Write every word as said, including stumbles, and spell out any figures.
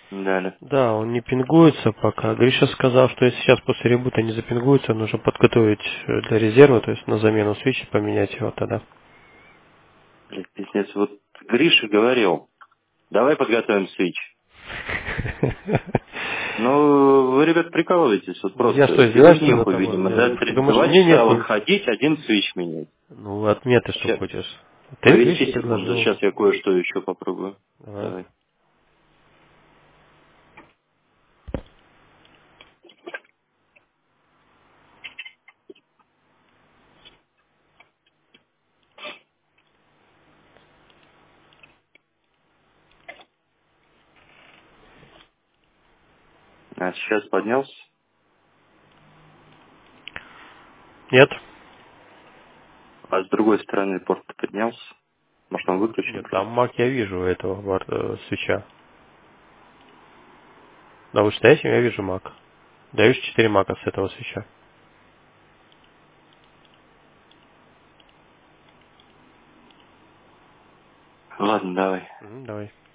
Далее. Да, он не пингуется пока. Гриша сказал, что если сейчас после ребута не запингуется, нужно подготовить э, для резерва, то есть на замену свечи поменять его тогда. Блядь, пиздец. Вот Гриша говорил, давай подготовим свич. Ну, вы, ребят, прикалываетесь, вот Я просто. что, издеваюсь что ли над Фигнюху, тобой? видимо, да? Я- Ты Три- думаешь, Два мне часа нет? вот не- ходить, один свич менять. Ну, от меня ты что Сейчас, хочешь? Ты повести Гриша секунду, предложил. сейчас я кое-что еще попробую. Давай. Давай. А сейчас поднялся. Нет? А с другой стороны порт поднялся. Может, он выключен Нет, там просто. мак я вижу этого бар- э, свеча. На вышестоящем я вижу мак. Даешь четыре мака с этого свеча. Ладно, давай. Мгм, давай.